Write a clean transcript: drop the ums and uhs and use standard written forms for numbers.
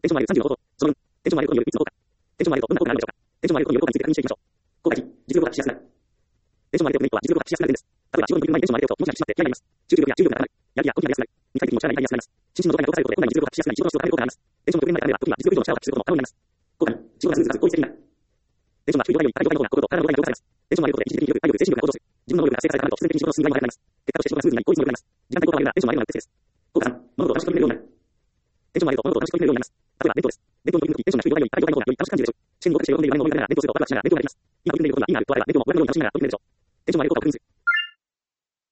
テンションマイル30のこと、その分、テンションマイルとによる3つの効果。テンションマイルとどんな効果があるのでしょうか。テンションマイルとによる効果について確認していきましょう。効果1、実力を発揮しやすくなる。テンションマイルとメリットは実力を発揮しやすくなる点です。例えば、仕事に向いてないテンションマイルともし発揮しまって嫌になります。集中力や注意力が高まる。やる気や動きが出やすくなる。肉体的に持ち上がりやすくなります。心身の動作が評価されることで、本来の実力を発揮しやすくなり、仕事の質を高める効果があります。テンションの極限まで上げれば、時には実力以上の力を発揮することも可能になります。効果2、仕事がスムーズかつ効率的になる。テンションが低い状態より高い状態の方が心と体の動作が評価されます。テンションが上げることで一時的に体力、精神力が向上する。自分の能力が活性化されたと必然的に仕事の進みが早くなります。結果として仕事がスムーズになり効率も良くなります。時間帯効果を上げればテンションが上げるのが適切です。効果3、物事を楽しく取り入れるようになる。テンションが上げると物事を楽しく取り入れるようになります。例えば、弁当です。弁当の時にテンションが低い状態より高い状態の方がより楽しく感じるでしょう。試験に合格して喜んでいる場面を思い出しながら弁当をするとワクワクしながら弁当ができます。今取り組んでいることが意味があるとあれば弁当もワクワクの楽しみながら取り組めるでしょう。テンションが上げる効果を確認する。